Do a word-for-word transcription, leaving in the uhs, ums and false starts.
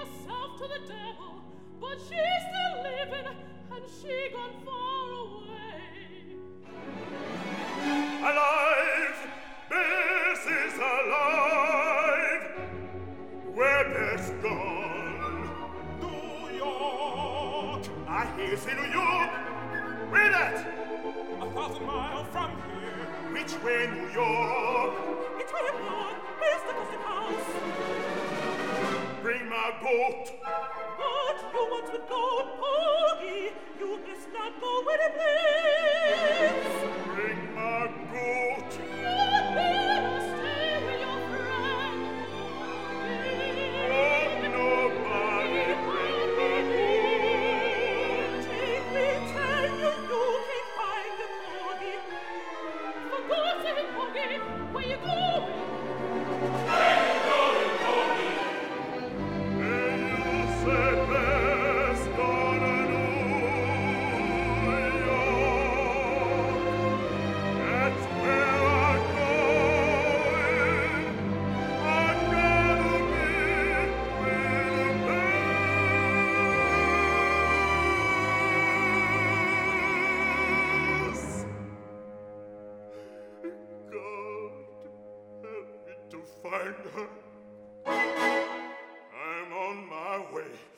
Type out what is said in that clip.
herself to the devil, but she's still living, and she gone far away. Alive! Bess is alive! Where Bess gone? New York! I hear say New York! Where that? A thousand miles from here. Which way, New York? It's way up north. Where's the custom house? Bring my goat. But you want to go, Poggy. You must not go where it leads. Bring my goat. You'd better stay with your friend. Oh, nobody bring my goat. Take me, tell you, you can't find the Poggy. For God's sake, Poggy, where you go?